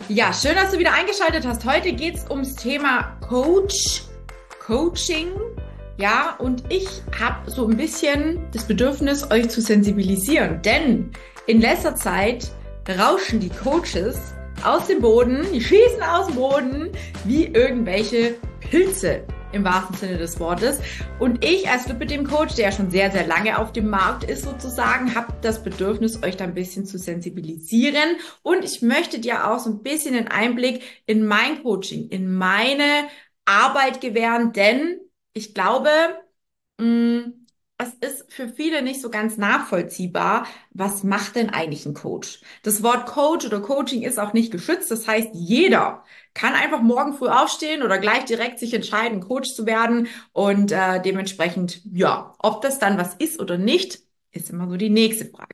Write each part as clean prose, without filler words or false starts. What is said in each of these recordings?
Ja, schön, dass du wieder eingeschaltet hast. Heute geht es ums Thema Coaching. Ja, und ich habe so ein bisschen das Bedürfnis, euch zu sensibilisieren. Denn in letzter Zeit rauschen die Coaches aus dem Boden, die schießen aus dem Boden wie irgendwelche Pilze im wahrsten Sinne des Wortes. Und ich als Lipidem-Coach, der ja schon sehr, sehr lange auf dem Markt ist sozusagen, habe das Bedürfnis, euch da ein bisschen zu sensibilisieren. Und ich möchte dir auch so ein bisschen einen Einblick in mein Coaching, in meine Arbeit gewähren, denn ich glaube, es ist für viele nicht so ganz nachvollziehbar, was macht denn eigentlich ein Coach? Das Wort Coach oder Coaching ist auch nicht geschützt. Das heißt, jeder kann einfach morgen früh aufstehen oder gleich direkt sich entscheiden, Coach zu werden. Und dementsprechend, ja, ob das dann was ist oder nicht, ist immer so die nächste Frage.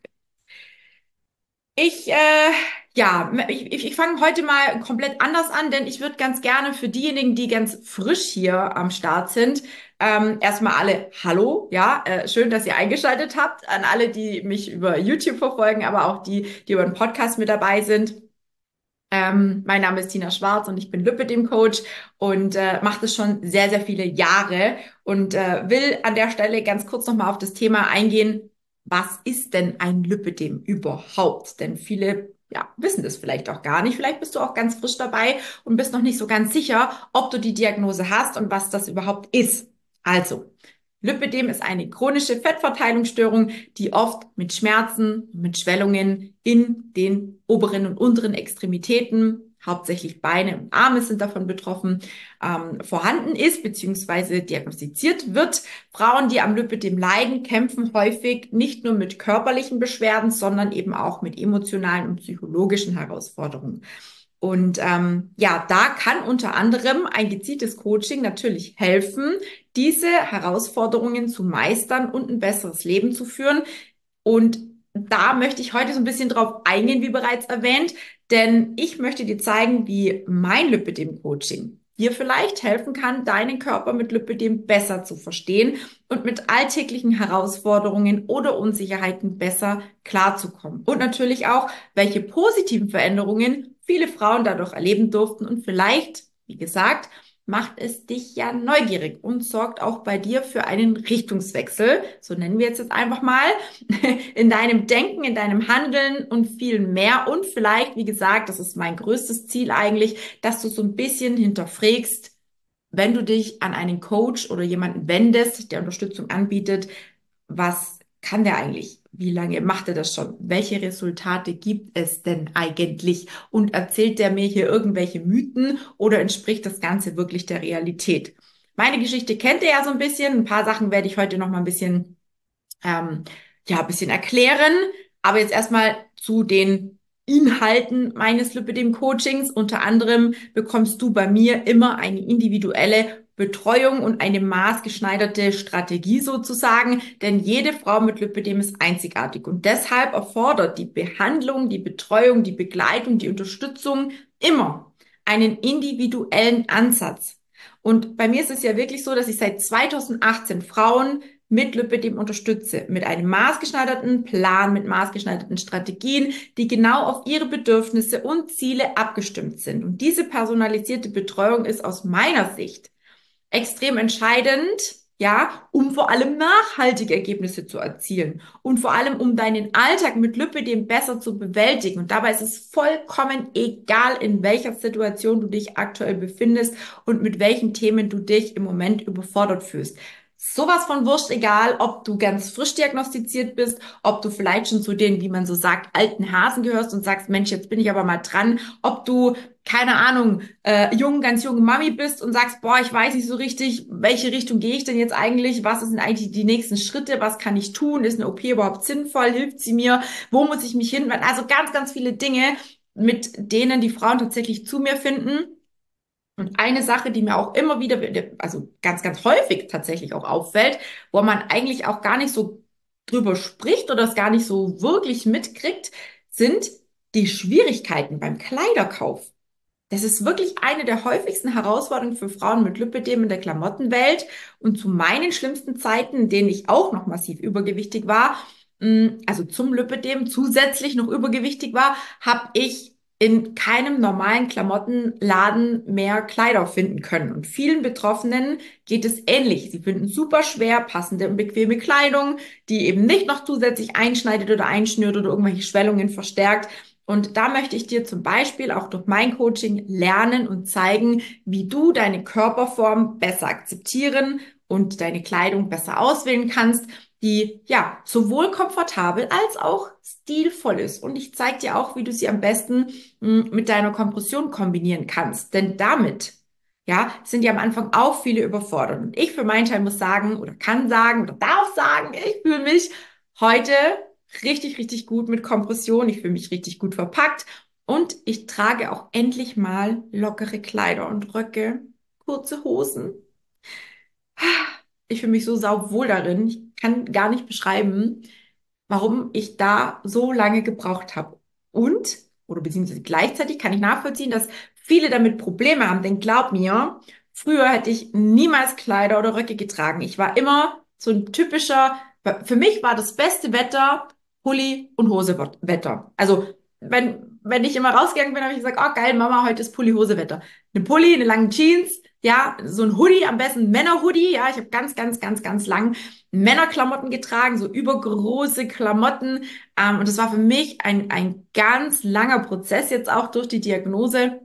Ich fange heute mal komplett anders an, denn ich würde ganz gerne für diejenigen, die ganz frisch hier am Start sind, erstmal alle Hallo, ja, schön, dass ihr eingeschaltet habt, an alle, die mich über YouTube verfolgen, aber auch die, die über den Podcast mit dabei sind. Mein Name ist Tina Schwarz und ich bin Lipidem-Coach und mache das schon sehr, sehr viele Jahre und will an der Stelle ganz kurz nochmal auf das Thema eingehen. Was ist denn ein Lipidem überhaupt? Denn viele, ja, wissen das vielleicht auch gar nicht. Vielleicht bist du auch ganz frisch dabei und bist noch nicht so ganz sicher, ob du die Diagnose hast und was das überhaupt ist. Also, Lipödem ist eine chronische Fettverteilungsstörung, die oft mit Schmerzen, mit Schwellungen in den oberen und unteren Extremitäten, hauptsächlich Beine und Arme sind davon betroffen, vorhanden ist bzw. diagnostiziert wird. Frauen, die am Lipödem leiden, kämpfen häufig nicht nur mit körperlichen Beschwerden, sondern eben auch mit emotionalen und psychologischen Herausforderungen. Und ja, da kann unter anderem ein gezieltes Coaching natürlich helfen, diese Herausforderungen zu meistern und ein besseres Leben zu führen. Und da möchte ich heute so ein bisschen drauf eingehen, wie bereits erwähnt, denn ich möchte dir zeigen, wie mein Lipödem-Coaching dir vielleicht helfen kann, deinen Körper mit Lipödem besser zu verstehen und mit alltäglichen Herausforderungen oder Unsicherheiten besser klarzukommen. Und natürlich auch, welche positiven Veränderungen viele Frauen dadurch erleben durften und vielleicht, wie gesagt, macht es dich ja neugierig und sorgt auch bei dir für einen Richtungswechsel, so nennen wir jetzt einfach mal, in deinem Denken, in deinem Handeln und viel mehr. Und vielleicht, wie gesagt, das ist mein größtes Ziel eigentlich, dass du so ein bisschen hinterfragst, wenn du dich an einen Coach oder jemanden wendest, der Unterstützung anbietet, was kann der eigentlich? Wie lange macht er das schon? Welche Resultate gibt es denn eigentlich? Und erzählt der mir hier irgendwelche Mythen oder entspricht das Ganze wirklich der Realität? Meine Geschichte kennt ihr ja so ein bisschen. Ein paar Sachen werde ich heute noch mal ein bisschen, ja, ein bisschen erklären. Aber jetzt erstmal zu den Inhalten meines Lipidem-Coachings. Unter anderem bekommst du bei mir immer eine individuelle Betreuung und eine maßgeschneiderte Strategie sozusagen, denn jede Frau mit Lipödem ist einzigartig und deshalb erfordert die Behandlung, die Betreuung, die Begleitung, die Unterstützung immer einen individuellen Ansatz. Und bei mir ist es ja wirklich so, dass ich seit 2018 Frauen mit Lipödem unterstütze, mit einem maßgeschneiderten Plan, mit maßgeschneiderten Strategien, die genau auf ihre Bedürfnisse und Ziele abgestimmt sind. Und diese personalisierte Betreuung ist aus meiner Sicht extrem entscheidend, ja, um vor allem nachhaltige Ergebnisse zu erzielen und vor allem um deinen Alltag mit Lipödem besser zu bewältigen. Und dabei ist es vollkommen egal, in welcher Situation du dich aktuell befindest und mit welchen Themen du dich im Moment überfordert fühlst. Sowas von wurscht, egal, ob du ganz frisch diagnostiziert bist, ob du vielleicht schon zu den, wie man so sagt, alten Hasen gehörst und sagst, Mensch, jetzt bin ich aber mal dran, ob du, keine Ahnung, ganz junge Mami bist und sagst, boah, ich weiß nicht so richtig, welche Richtung gehe ich denn jetzt eigentlich, was sind eigentlich die nächsten Schritte, was kann ich tun, ist eine OP überhaupt sinnvoll, hilft sie mir, wo muss ich mich hinwenden, also ganz, ganz viele Dinge, mit denen die Frauen tatsächlich zu mir finden. Und eine Sache, die mir auch immer wieder, also ganz, ganz häufig tatsächlich auch auffällt, wo man eigentlich auch gar nicht so drüber spricht oder es gar nicht so wirklich mitkriegt, sind die Schwierigkeiten beim Kleiderkauf. Das ist wirklich eine der häufigsten Herausforderungen für Frauen mit Lipödem in der Klamottenwelt. Und zu meinen schlimmsten Zeiten, in denen ich auch noch massiv übergewichtig war, also zum Lipödem zusätzlich noch übergewichtig war, habe ich in keinem normalen Klamottenladen mehr Kleider finden können. Und vielen Betroffenen geht es ähnlich. Sie finden super schwer passende und bequeme Kleidung, die eben nicht noch zusätzlich einschneidet oder einschnürt oder irgendwelche Schwellungen verstärkt. Und da möchte ich dir zum Beispiel auch durch mein Coaching lernen und zeigen, wie du deine Körperform besser akzeptieren und deine Kleidung besser auswählen kannst, die ja sowohl komfortabel als auch stilvoll ist. Und ich zeige dir auch, wie du sie am besten mit deiner Kompression kombinieren kannst. Denn damit, ja, sind ja am Anfang auch viele überfordert. Und ich für meinen Teil muss sagen oder kann sagen oder darf sagen, ich fühle mich heute richtig, richtig gut mit Kompression. Ich fühle mich richtig gut verpackt. Und ich trage auch endlich mal lockere Kleider und Röcke, kurze Hosen. Ich fühle mich so sauwohl darin. Ich kann gar nicht beschreiben, warum ich da so lange gebraucht habe. Und, oder beziehungsweise gleichzeitig kann ich nachvollziehen, dass viele damit Probleme haben. Denn glaub mir, früher hätte ich niemals Kleider oder Röcke getragen. Ich war immer so ein typischer, für mich war das beste Wetter Pulli und Hose Wetter. Also, wenn ich immer rausgegangen bin, habe ich gesagt, oh geil, Mama, heute ist Pulli-Hose-Wetter. Eine Pulli, eine lange Jeans, ja, so ein Hoodie, am besten ein Männer-Hoodie, ja, ich habe ganz, ganz, ganz, ganz lang Männerklamotten getragen, so übergroße Klamotten. Und das war für mich ein ganz langer Prozess jetzt auch durch die Diagnose.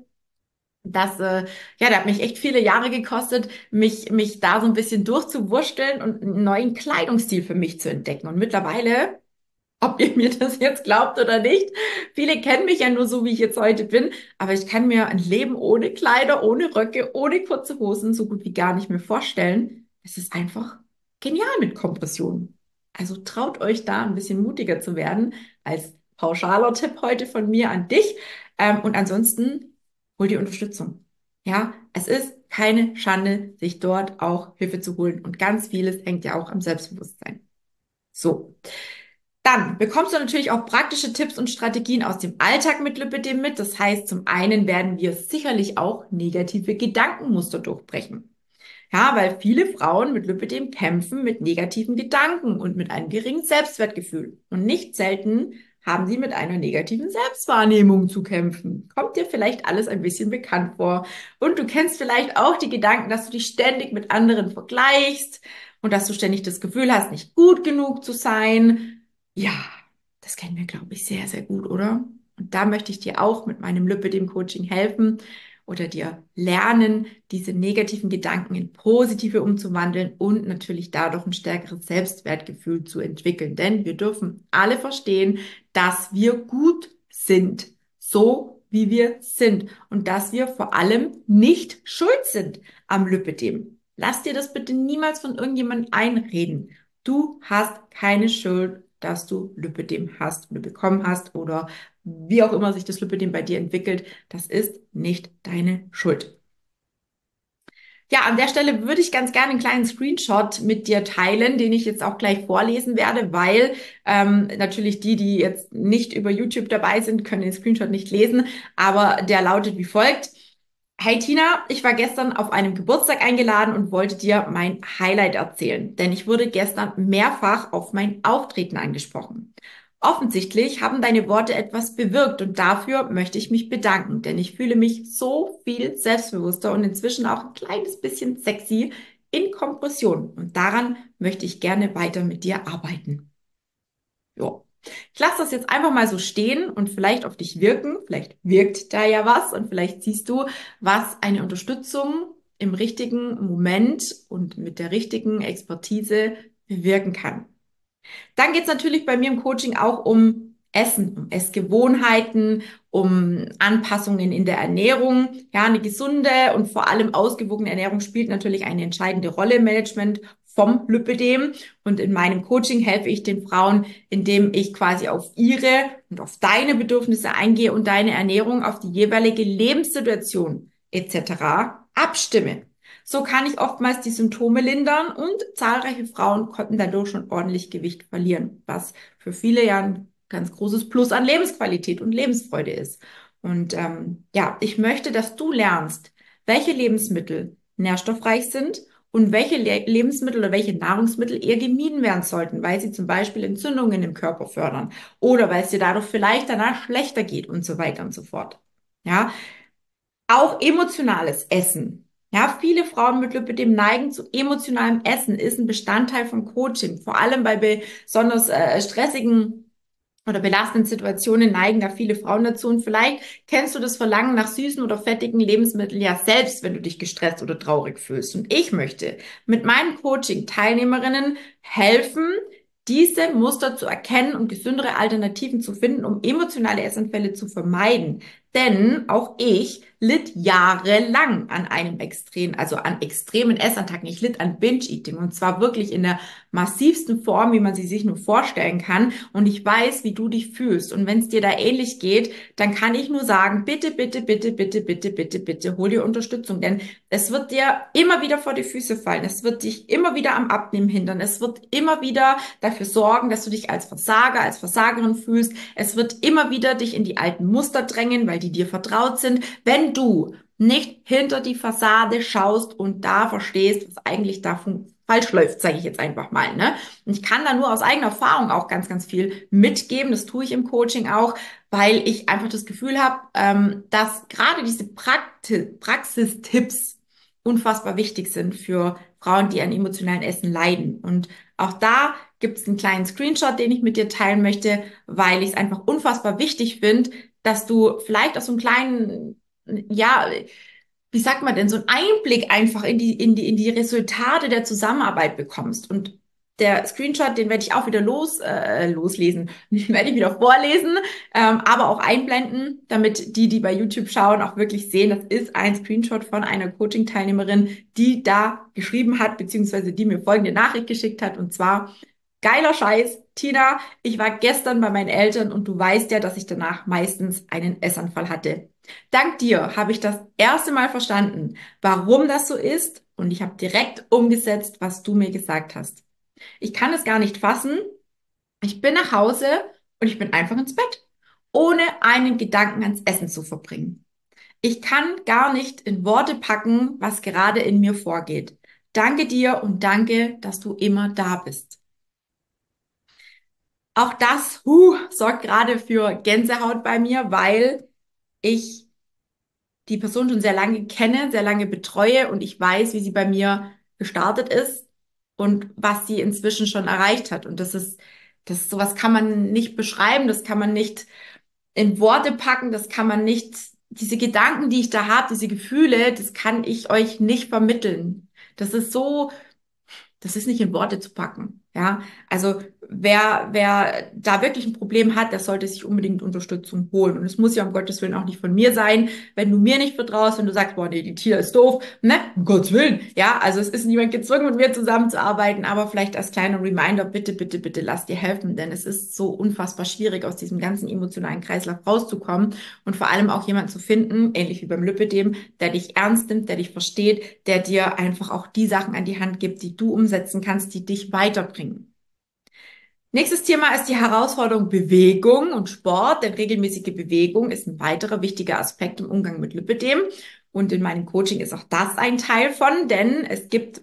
Ja, der hat mich echt viele Jahre gekostet, mich da so ein bisschen durchzuwursteln und einen neuen Kleidungsstil für mich zu entdecken. Und mittlerweile, ob ihr mir das jetzt glaubt oder nicht, viele kennen mich ja nur so, wie ich jetzt heute bin, aber ich kann mir ein Leben ohne Kleider, ohne Röcke, ohne kurze Hosen so gut wie gar nicht mehr vorstellen. Es ist einfach genial mit Kompression. Also traut euch da ein bisschen mutiger zu werden, als pauschaler Tipp heute von mir an dich. Und ansonsten hol dir Unterstützung. Ja, es ist keine Schande, sich dort auch Hilfe zu holen. Und ganz vieles hängt ja auch am Selbstbewusstsein. So. Dann bekommst du natürlich auch praktische Tipps und Strategien aus dem Alltag mit Lipidem mit. Das heißt, zum einen werden wir sicherlich auch negative Gedankenmuster durchbrechen. Ja, weil viele Frauen mit Lipidem kämpfen mit negativen Gedanken und mit einem geringen Selbstwertgefühl. Und nicht selten haben sie mit einer negativen Selbstwahrnehmung zu kämpfen. Kommt dir vielleicht alles ein bisschen bekannt vor? Und du kennst vielleicht auch die Gedanken, dass du dich ständig mit anderen vergleichst und dass du ständig das Gefühl hast, nicht gut genug zu sein. Ja, das kennen wir, glaube ich, sehr, sehr gut, oder? Und da möchte ich dir auch mit meinem Lipidem-Coaching helfen oder dir lernen, diese negativen Gedanken in positive umzuwandeln und natürlich dadurch ein stärkeres Selbstwertgefühl zu entwickeln. Denn wir dürfen alle verstehen, dass wir gut sind, so wie wir sind und dass wir vor allem nicht schuld sind am Lipidem. Lass dir das bitte niemals von irgendjemandem einreden. Du hast keine Schuld, dass du Lipödem hast oder bekommen hast oder wie auch immer sich das Lipödem bei dir entwickelt. Das ist nicht deine Schuld. Ja, an der Stelle würde ich ganz gerne einen kleinen Screenshot mit dir teilen, den ich jetzt auch gleich vorlesen werde, weil natürlich die jetzt nicht über YouTube dabei sind, können den Screenshot nicht lesen, aber der lautet wie folgt. Hey Tina, ich war gestern auf einem Geburtstag eingeladen und wollte dir mein Highlight erzählen, denn ich wurde gestern mehrfach auf mein Auftreten angesprochen. Offensichtlich haben deine Worte etwas bewirkt und dafür möchte ich mich bedanken, denn ich fühle mich so viel selbstbewusster und inzwischen auch ein kleines bisschen sexy in Kompression und daran möchte ich gerne weiter mit dir arbeiten. Jo. Ich lasse das jetzt einfach mal so stehen und vielleicht auf dich wirken. Vielleicht wirkt da ja was und vielleicht siehst du, was eine Unterstützung im richtigen Moment und mit der richtigen Expertise bewirken kann. Dann geht es natürlich bei mir im Coaching auch um Essen, um Essgewohnheiten, um Anpassungen in der Ernährung. Ja, eine gesunde und vor allem ausgewogene Ernährung spielt natürlich eine entscheidende Rolle im Management vom Lipödem. Und in meinem Coaching helfe ich den Frauen, indem ich quasi auf ihre und auf deine Bedürfnisse eingehe und deine Ernährung auf die jeweilige Lebenssituation etc. abstimme. So kann ich oftmals die Symptome lindern und zahlreiche Frauen konnten dadurch schon ordentlich Gewicht verlieren, was für viele ja ein ganz großes Plus an Lebensqualität und Lebensfreude ist. Und ja, ich möchte, dass du lernst, welche Lebensmittel nährstoffreich sind und welche Lebensmittel oder welche Nahrungsmittel eher gemieden werden sollten, weil sie zum Beispiel Entzündungen im Körper fördern oder weil es dir dadurch vielleicht danach schlechter geht und so weiter und so fort. Ja, auch emotionales Essen. Ja, viele Frauen mit Lipödem neigen zu emotionalem Essen, ist ein Bestandteil von Coaching. Vor allem bei besonders stressigen oder belastenden Situationen neigen da viele Frauen dazu. Und vielleicht kennst du das Verlangen nach süßen oder fettigen Lebensmitteln ja selbst, wenn du dich gestresst oder traurig fühlst. Und ich möchte mit meinen Coaching-Teilnehmerinnen helfen, diese Muster zu erkennen und gesündere Alternativen zu finden, um emotionale Essanfälle zu vermeiden. Denn auch ich litt jahrelang an einem also an extremen Essattacken. Ich litt an Binge-Eating und zwar wirklich in der massivsten Form, wie man sie sich nur vorstellen kann. Und ich weiß, wie du dich fühlst. Und wenn es dir da ähnlich geht, dann kann ich nur sagen, bitte, bitte, bitte, bitte, bitte, bitte, bitte, hol dir Unterstützung. Denn es wird dir immer wieder vor die Füße fallen. Es wird dich immer wieder am Abnehmen hindern. Es wird immer wieder dafür sorgen, dass du dich als Versager, als Versagerin fühlst. Es wird immer wieder dich in die alten Muster drängen, weil die dir vertraut sind. Wenn du nicht hinter die Fassade schaust und da verstehst, was eigentlich da falsch läuft, sage ich jetzt einfach mal. Ne? Und ich kann da nur aus eigener Erfahrung auch ganz, ganz viel mitgeben. Das tue ich im Coaching auch, weil ich einfach das Gefühl habe, dass gerade diese Praxistipps unfassbar wichtig sind für Frauen, die an emotionalen Essen leiden. Und auch da gibt es einen kleinen Screenshot, den ich mit dir teilen möchte, weil ich es einfach unfassbar wichtig finde, dass du vielleicht aus so einem kleinen, ja, wie sagt man denn, so einen Einblick einfach in die Resultate der Zusammenarbeit bekommst. Und der Screenshot, den werde ich auch wieder loslesen, werde ich wieder vorlesen, aber auch einblenden, damit die bei YouTube schauen, auch wirklich sehen, das ist ein Screenshot von einer Coaching-Teilnehmerin, die da geschrieben hat, beziehungsweise die mir folgende Nachricht geschickt hat, und zwar: Geiler Scheiß, Tina, ich war gestern bei meinen Eltern und du weißt ja, dass ich danach meistens einen Essanfall hatte. Dank dir habe ich das erste Mal verstanden, warum das so ist, und ich habe direkt umgesetzt, was du mir gesagt hast. Ich kann es gar nicht fassen. Ich bin nach Hause und ich bin einfach ins Bett, ohne einen Gedanken ans Essen zu verbringen. Ich kann gar nicht in Worte packen, was gerade in mir vorgeht. Danke dir und danke, dass du immer da bist. Auch das, sorgt gerade für Gänsehaut bei mir, weil ich die Person schon sehr lange kenne, sehr lange betreue und ich weiß, wie sie bei mir gestartet ist und was sie inzwischen schon erreicht hat. Und sowas kann man nicht beschreiben, das kann man nicht in Worte packen, das kann man nicht, diese Gedanken, die ich da habe, diese Gefühle, das kann ich euch nicht vermitteln. Das ist so, das ist nicht in Worte zu packen. Ja, also wer da wirklich ein Problem hat, der sollte sich unbedingt Unterstützung holen. Und es muss ja um Gottes Willen auch nicht von mir sein. Wenn du mir nicht vertraust, wenn du sagst, boah, nee, die Tina ist doof, ne, um Gottes Willen. Ja, also es ist niemand gezwungen, mit mir zusammenzuarbeiten, aber vielleicht als kleiner Reminder, bitte, bitte, bitte lass dir helfen, denn es ist so unfassbar schwierig, aus diesem ganzen emotionalen Kreislauf rauszukommen und vor allem auch jemanden zu finden, ähnlich wie beim Lipödem, der dich ernst nimmt, der dich versteht, der dir einfach auch die Sachen an die Hand gibt, die du umsetzen kannst, die dich weiterbringen. Nächstes Thema ist die Herausforderung Bewegung und Sport, denn regelmäßige Bewegung ist ein weiterer wichtiger Aspekt im Umgang mit Lipödem. Und in meinem Coaching ist auch das ein Teil von, denn es gibt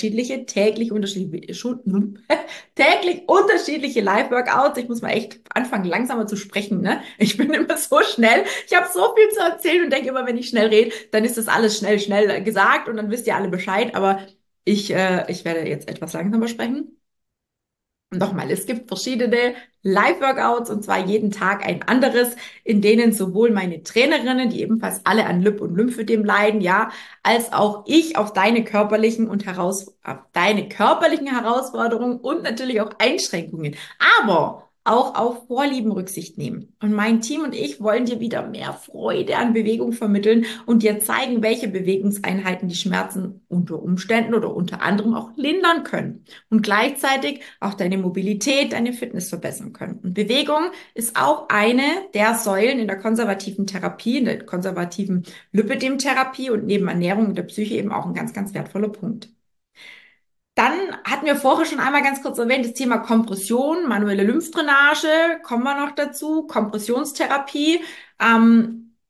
täglich unterschiedliche Live-Workouts. Ich muss mal echt anfangen, langsamer zu sprechen, ne? Ich bin immer so schnell. Ich habe so viel zu erzählen und denke immer, wenn ich schnell rede, dann ist das alles schnell, schnell gesagt und dann wisst ihr alle Bescheid. Aber ich werde jetzt etwas langsamer sprechen. Nochmal, es gibt verschiedene Live-Workouts und zwar jeden Tag ein anderes, in denen sowohl meine Trainerinnen, die ebenfalls alle an Lip- und Lymphödem leiden, ja, als auch ich auf deine körperlichen Herausforderungen und natürlich auch Einschränkungen, aber auch auf Vorlieben Rücksicht nehmen. Und mein Team und ich wollen dir wieder mehr Freude an Bewegung vermitteln und dir zeigen, welche Bewegungseinheiten die Schmerzen unter Umständen oder unter anderem auch lindern können und gleichzeitig auch deine Mobilität, deine Fitness verbessern können. Und Bewegung ist auch eine der Säulen in der konservativen Therapie, in der konservativen Lipödem-Therapie und neben Ernährung und der Psyche eben auch ein ganz, ganz wertvoller Punkt. Dann hatten wir vorher schon einmal ganz kurz erwähnt, das Thema Kompression, manuelle Lymphdrainage, kommen wir noch dazu, Kompressionstherapie.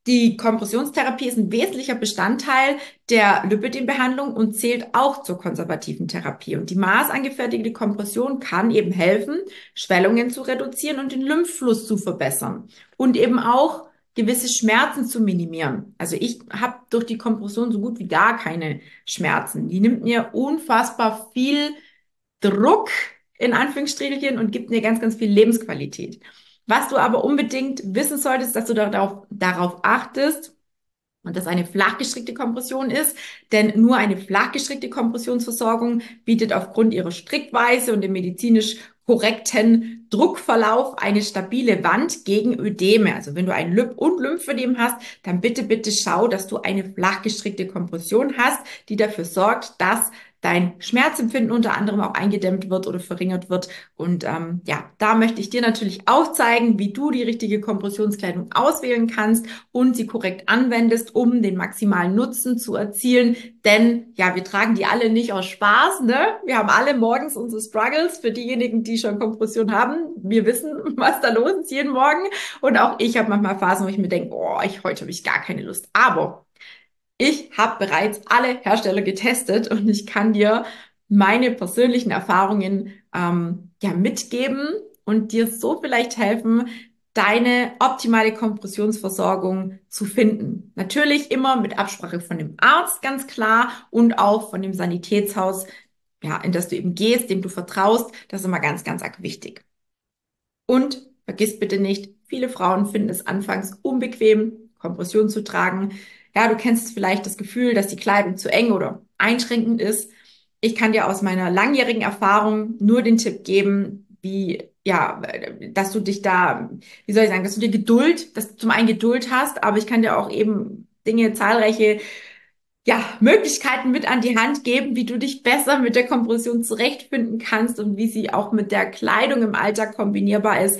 Die Kompressionstherapie ist ein wesentlicher Bestandteil der Lipödem-Behandlung und zählt auch zur konservativen Therapie. Und die maßangefertigte Kompression kann eben helfen, Schwellungen zu reduzieren und den Lymphfluss zu verbessern und eben auch gewisse Schmerzen zu minimieren. Also ich habe durch die Kompression so gut wie gar keine Schmerzen. Die nimmt mir unfassbar viel Druck in Anführungsstrichelchen und gibt mir ganz, ganz viel Lebensqualität. Was du aber unbedingt wissen solltest, dass du darauf achtest und das eine flachgestrickte Kompression ist, denn nur eine flachgestrickte Kompressionsversorgung bietet aufgrund ihrer Strickweise und dem medizinisch korrekten Druckverlauf eine stabile Wand gegen Ödeme. Also wenn du ein Lip- und Lymphödem hast, dann bitte, bitte schau, dass du eine flachgestrickte Kompression hast, die dafür sorgt, dass dein Schmerzempfinden unter anderem auch eingedämmt wird oder verringert wird. Und ja, da möchte ich dir natürlich auch zeigen, wie du die richtige Kompressionskleidung auswählen kannst und sie korrekt anwendest, um den maximalen Nutzen zu erzielen. Denn ja, wir tragen die alle nicht aus Spaß, ne? Wir haben alle morgens unsere Struggles. Für diejenigen, die schon Kompression haben, wir wissen, was da los ist jeden Morgen. Und auch ich habe manchmal Phasen, wo ich mir denke, oh, heute habe ich gar keine Lust. Aber ich habe bereits alle Hersteller getestet und ich kann dir meine persönlichen Erfahrungen ja mitgeben und dir so vielleicht helfen, deine optimale Kompressionsversorgung zu finden. Natürlich immer mit Absprache von dem Arzt, ganz klar, und auch von dem Sanitätshaus, ja, in das du eben gehst, dem du vertraust. Das ist immer ganz, ganz arg wichtig. Und vergiss bitte nicht, viele Frauen finden es anfangs unbequem, Kompression zu tragen. Ja, du kennst vielleicht das Gefühl, dass die Kleidung zu eng oder einschränkend ist. Ich kann dir aus meiner langjährigen Erfahrung nur den Tipp geben, wie, ja, dass du dich da, wie soll ich sagen, dass du dir Geduld, dass du zum einen Geduld hast, aber ich kann dir auch eben Dinge, zahlreiche ja, Möglichkeiten mit an die Hand geben, wie du dich besser mit der Kompression zurechtfinden kannst und wie sie auch mit der Kleidung im Alltag kombinierbar ist,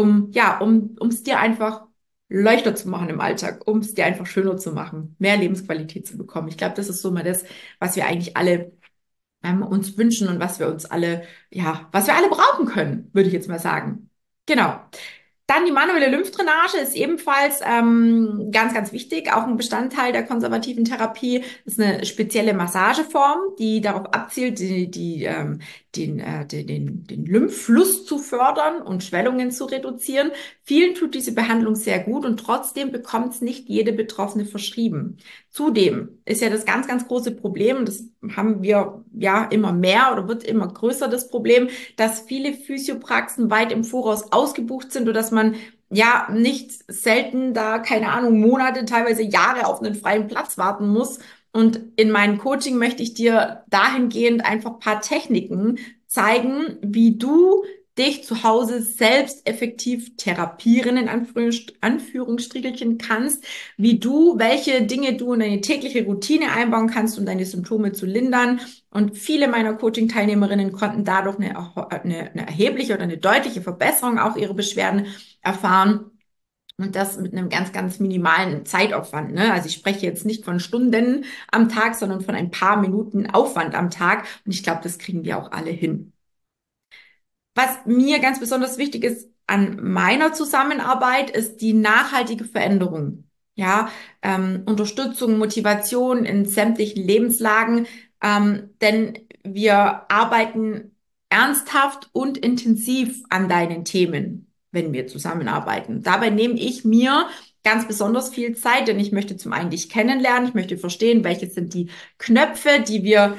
um es dir einfach leichter zu machen im Alltag, um es dir einfach schöner zu machen, mehr Lebensqualität zu bekommen. Ich glaube, das ist so mal das, was wir eigentlich alle uns wünschen und was wir uns alle, ja, was wir alle brauchen können, würde ich jetzt mal sagen. Genau. Dann die manuelle Lymphdrainage ist ebenfalls ganz, ganz wichtig, auch ein Bestandteil der konservativen Therapie. Das ist eine spezielle Massageform, die darauf abzielt, den Lymphfluss zu fördern und Schwellungen zu reduzieren. Vielen tut diese Behandlung sehr gut und trotzdem bekommt es nicht jede Betroffene verschrieben. Zudem ist ja das ganz, ganz große Problem, und das haben wir ja immer mehr oder wird immer größer, das Problem, dass viele Physiopraxen weit im Voraus ausgebucht sind, oder dass man ja nicht selten da, keine Ahnung, Monate, teilweise Jahre auf einen freien Platz warten muss. Und in meinem Coaching möchte ich dir dahingehend einfach ein paar Techniken zeigen, wie du dich zu Hause selbst effektiv therapieren, in Anführungsstrichelchen kannst, wie du, welche Dinge du in deine tägliche Routine einbauen kannst, um deine Symptome zu lindern. Und viele meiner Coaching-Teilnehmerinnen konnten dadurch eine erhebliche oder eine deutliche Verbesserung auch ihrer Beschwerden erfahren. Und das mit einem ganz, ganz minimalen Zeitaufwand, ne? Also ich spreche jetzt nicht von Stunden am Tag, sondern von ein paar Minuten Aufwand am Tag. Und ich glaube, das kriegen wir auch alle hin. Was mir ganz besonders wichtig ist an meiner Zusammenarbeit, ist die nachhaltige Veränderung. Ja, Unterstützung, Motivation in sämtlichen Lebenslagen, denn wir arbeiten ernsthaft und intensiv an deinen Themen, wenn wir zusammenarbeiten. Dabei nehme ich mir ganz besonders viel Zeit, denn ich möchte zum einen dich kennenlernen, ich möchte verstehen, welche sind die Knöpfe, die wir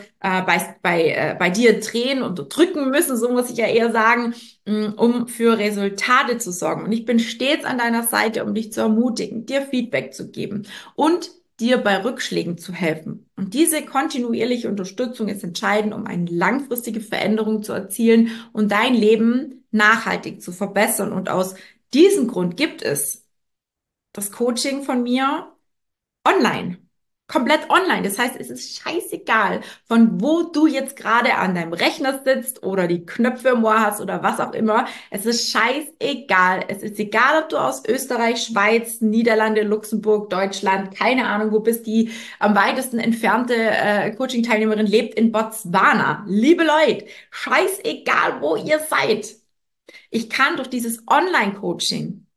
bei dir drehen und drücken müssen, so muss ich ja eher sagen, um für Resultate zu sorgen. Und ich bin stets an deiner Seite, um dich zu ermutigen, dir Feedback zu geben und dir bei Rückschlägen zu helfen. Und diese kontinuierliche Unterstützung ist entscheidend, um eine langfristige Veränderung zu erzielen und dein Leben nachhaltig zu verbessern. Und aus diesem Grund gibt es das Coaching von mir online. Komplett online. Das heißt, es ist scheißegal, von wo du jetzt gerade an deinem Rechner sitzt oder die Knöpfe im Ohr hast oder was auch immer. Es ist scheißegal. Es ist egal, ob du aus Österreich, Schweiz, Niederlande, Luxemburg, Deutschland, keine Ahnung, wo bist. Die am weitesten entfernte Coaching-Teilnehmerin lebt in Botswana. Liebe Leute, scheißegal, wo ihr seid. Ich kann durch dieses Online-Coaching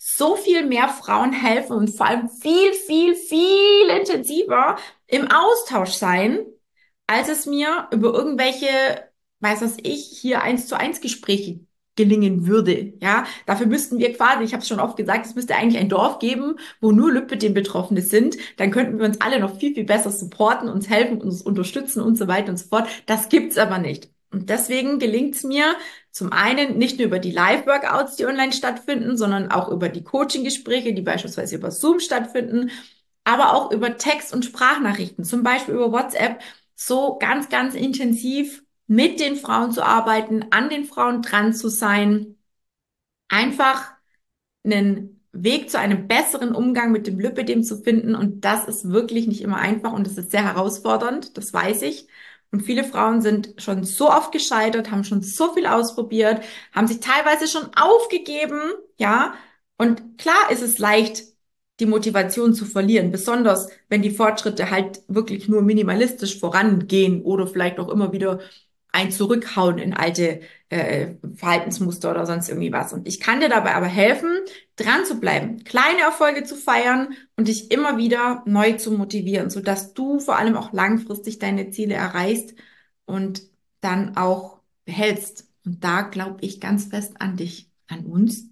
so viel mehr Frauen helfen und vor allem viel, viel, viel intensiver im Austausch sein, als es mir über irgendwelche, weiß was ich, hier 1:1 Gespräche gelingen würde. Ja, dafür müssten wir quasi, ich habe es schon oft gesagt, es müsste eigentlich ein Dorf geben, wo nur Lipödem-Betroffene sind. Dann könnten wir uns alle noch viel, viel besser supporten, uns helfen, uns unterstützen und so weiter und so fort. Das gibt's aber nicht. Und deswegen gelingt es mir zum einen nicht nur über die Live-Workouts, die online stattfinden, sondern auch über die Coaching-Gespräche, die beispielsweise über Zoom stattfinden, aber auch über Text- und Sprachnachrichten, zum Beispiel über WhatsApp, so ganz, ganz intensiv mit den Frauen zu arbeiten, an den Frauen dran zu sein, einfach einen Weg zu einem besseren Umgang mit dem Lipödem zu finden. Und das ist wirklich nicht immer einfach und das ist sehr herausfordernd, das weiß ich. Und viele Frauen sind schon so oft gescheitert, haben schon so viel ausprobiert, haben sich teilweise schon aufgegeben, ja. Und klar ist es leicht, die Motivation zu verlieren, besonders wenn die Fortschritte halt wirklich nur minimalistisch vorangehen oder vielleicht auch immer wieder ein Zurückhauen in alte Verhaltensmuster oder sonst irgendwie was. Und ich kann dir dabei aber helfen, dran zu bleiben, kleine Erfolge zu feiern und dich immer wieder neu zu motivieren, sodass du vor allem auch langfristig deine Ziele erreichst und dann auch behältst. Und da glaube ich ganz fest an dich, an uns.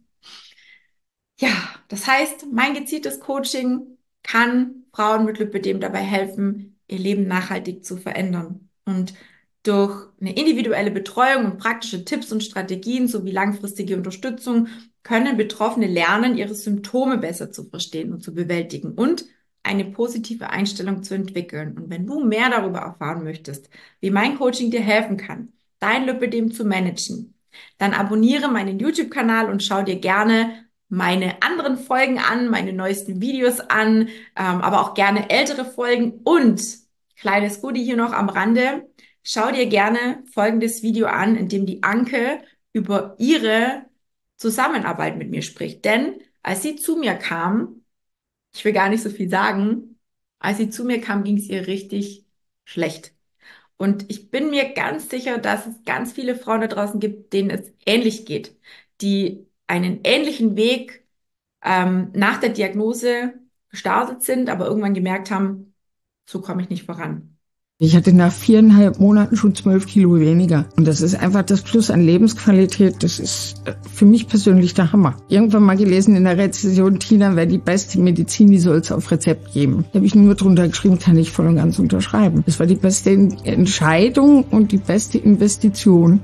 Ja, das heißt, mein gezieltes Coaching kann Frauen mit Lipödem dabei helfen, ihr Leben nachhaltig zu verändern. Und durch eine individuelle Betreuung und praktische Tipps und Strategien sowie langfristige Unterstützung können Betroffene lernen, ihre Symptome besser zu verstehen und zu bewältigen und eine positive Einstellung zu entwickeln. Und wenn du mehr darüber erfahren möchtest, wie mein Coaching dir helfen kann, dein Lipödem zu managen, dann abonniere meinen YouTube-Kanal und schau dir gerne meine anderen Folgen an, meine neuesten Videos an, aber auch gerne ältere Folgen. Und kleines Goodie hier noch am Rande: Schau dir gerne folgendes Video an, in dem die Anke über ihre Zusammenarbeit mit mir spricht. Denn als sie zu mir kam, ich will gar nicht so viel sagen, als sie zu mir kam, ging es ihr richtig schlecht. Und ich bin mir ganz sicher, dass es ganz viele Frauen da draußen gibt, denen es ähnlich geht, die einen ähnlichen Weg nach der Diagnose gestartet sind, aber irgendwann gemerkt haben, so komme ich nicht voran. Ich hatte nach 4,5 Monaten schon 12 Kilo weniger. Und das ist einfach das Plus an Lebensqualität. Das ist für mich persönlich der Hammer. Irgendwann mal gelesen in der Rezension, Tina wäre die beste Medizin, die soll es auf Rezept geben. Da habe ich nur drunter geschrieben, kann ich voll und ganz unterschreiben. Das war die beste Entscheidung und die beste Investition.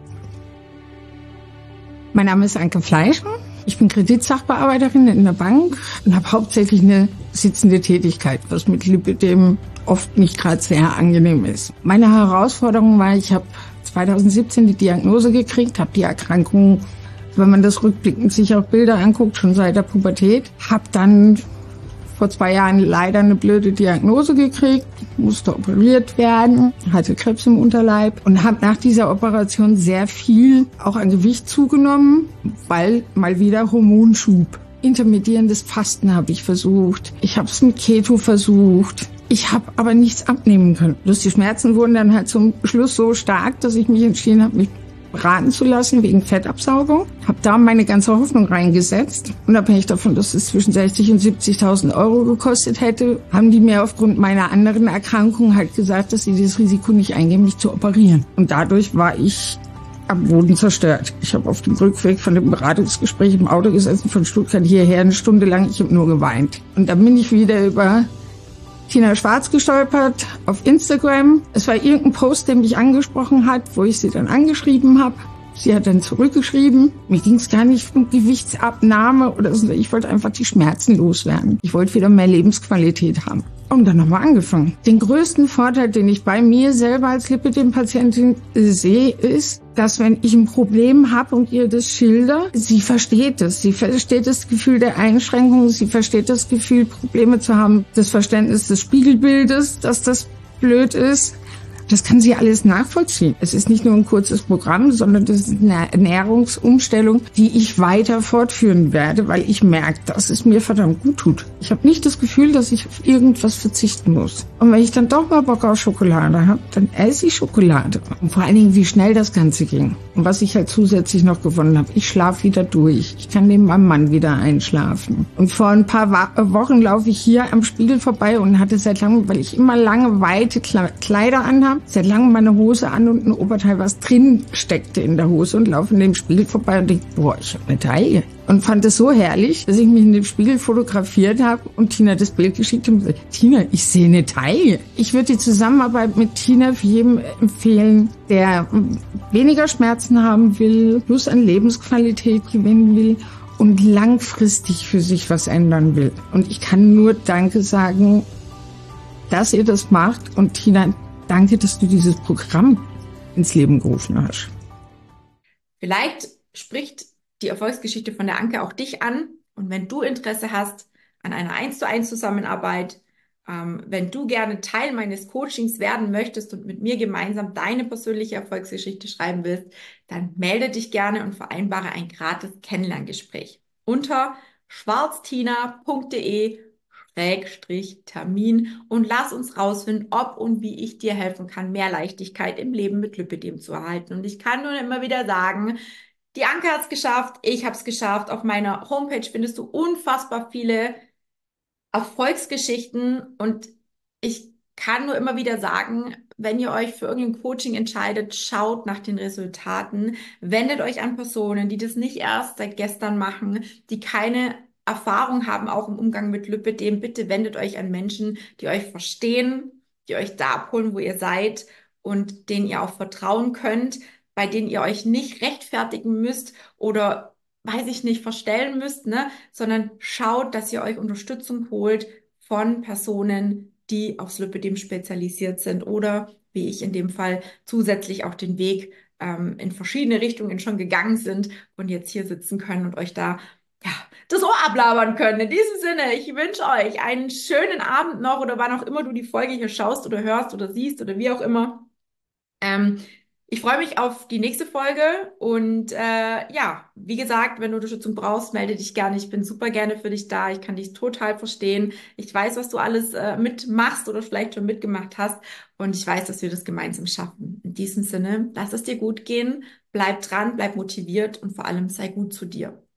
Mein Name ist Anke Fleischer. Ich bin Kreditsachbearbeiterin in der Bank und habe hauptsächlich eine sitzende Tätigkeit, was mit Lipödem oft nicht gerade sehr angenehm ist. Meine Herausforderung war, ich habe 2017 die Diagnose gekriegt, habe die Erkrankung, wenn man das rückblickend sich auch Bilder anguckt, schon seit der Pubertät. Habe dann vor 2 Jahren leider eine blöde Diagnose gekriegt, musste operiert werden, hatte Krebs im Unterleib und habe nach dieser Operation sehr viel auch an Gewicht zugenommen, weil mal wieder Hormonschub. Intermittierendes Fasten habe ich versucht. Ich habe es mit Keto versucht. Ich habe aber nichts abnehmen können. Bloß die Schmerzen wurden dann halt zum Schluss so stark, dass ich mich entschieden habe, mich beraten zu lassen wegen Fettabsaugung. Habe da meine ganze Hoffnung reingesetzt. Unabhängig davon, dass es zwischen 60.000 und 70.000 Euro gekostet hätte, haben die mir aufgrund meiner anderen Erkrankung halt gesagt, dass sie das Risiko nicht eingehen, mich zu operieren. Und dadurch war ich am Boden zerstört. Ich habe auf dem Rückweg von dem Beratungsgespräch im Auto gesessen, von Stuttgart hierher 1 Stunde lang. Ich habe nur geweint. Und dann bin ich wieder über Tina Schwarz gestolpert auf Instagram. Es war irgendein Post, der mich angesprochen hat, wo ich sie dann angeschrieben habe. Sie hat dann zurückgeschrieben. Mir ging es gar nicht um Gewichtsabnahme oder so. Ich wollte einfach die Schmerzen loswerden. Ich wollte wieder mehr Lebensqualität haben. Und dann haben wir angefangen. Den größten Vorteil, den ich bei mir selber als Lipödem-Patientin sehe, ist, dass wenn ich ein Problem habe und ihr das schilder, sie versteht es. Sie versteht das Gefühl der Einschränkung, sie versteht das Gefühl, Probleme zu haben, das Verständnis des Spiegelbildes, dass das blöd ist. Das kann sie alles nachvollziehen. Es ist nicht nur ein kurzes Programm, sondern das ist eine Ernährungsumstellung, die ich weiter fortführen werde, weil ich merke, dass es mir verdammt gut tut. Ich habe nicht das Gefühl, dass ich auf irgendwas verzichten muss. Und wenn ich dann doch mal Bock auf Schokolade habe, dann esse ich Schokolade. Und vor allen Dingen, wie schnell das Ganze ging. Und was ich halt zusätzlich noch gewonnen habe, ich schlafe wieder durch. Ich kann neben meinem Mann wieder einschlafen. Und vor ein paar Wochen laufe ich hier am Spiegel vorbei und hatte seit langem, weil ich immer lange weite Kleider anhabe, seit langem meine Hose an und ein Oberteil, was drin steckte in der Hose, und laufe in dem Spiegel vorbei und denke, boah, ich habe eine Taille. Und fand es so herrlich, dass ich mich in dem Spiegel fotografiert habe und Tina das Bild geschickt und gesagt, Tina, ich sehe eine Taille. Ich würde die Zusammenarbeit mit Tina für jeden empfehlen, der weniger Schmerzen haben will, Lust an Lebensqualität gewinnen will und langfristig für sich was ändern will. Und ich kann nur Danke sagen, dass ihr das macht. Und Tina, danke, dass du dieses Programm ins Leben gerufen hast. Vielleicht spricht die Erfolgsgeschichte von der Anke auch dich an. Und wenn du Interesse hast an einer 1:1 Zusammenarbeit, wenn du gerne Teil meines Coachings werden möchtest und mit mir gemeinsam deine persönliche Erfolgsgeschichte schreiben willst, dann melde dich gerne und vereinbare ein gratis Kennenlerngespräch unter schwarztina.de/Termin und lass uns rausfinden, ob und wie ich dir helfen kann, mehr Leichtigkeit im Leben mit Lipidem zu erhalten. Und ich kann nur immer wieder sagen, die Anke hat es geschafft, ich habe es geschafft. Auf meiner Homepage findest du unfassbar viele Erfolgsgeschichten und ich kann nur immer wieder sagen, wenn ihr euch für irgendein Coaching entscheidet, schaut nach den Resultaten, wendet euch an Personen, die das nicht erst seit gestern machen, die keine Erfahrung haben, auch im Umgang mit Lipidem. Bitte wendet euch an Menschen, die euch verstehen, die euch da abholen, wo ihr seid und denen ihr auch vertrauen könnt, bei denen ihr euch nicht rechtfertigen müsst oder weiß ich nicht, verstellen müsst, ne? Sondern schaut, dass ihr euch Unterstützung holt von Personen, die aufs Lipidem spezialisiert sind oder, wie ich in dem Fall, zusätzlich auch den Weg in verschiedene Richtungen schon gegangen sind und jetzt hier sitzen können und euch da ja, das Ohr ablabern können. In diesem Sinne, ich wünsche euch einen schönen Abend noch oder wann auch immer du die Folge hier schaust oder hörst oder siehst oder wie auch immer. Ähm, Ich freue mich auf die nächste Folge und ja, wie gesagt, wenn du Unterstützung brauchst, melde dich gerne. Ich bin super gerne für dich da. Ich kann dich total verstehen. Ich weiß, was du alles mitmachst oder vielleicht schon mitgemacht hast und ich weiß, dass wir das gemeinsam schaffen. In diesem Sinne, lass es dir gut gehen, bleib dran, bleib motiviert und vor allem sei gut zu dir.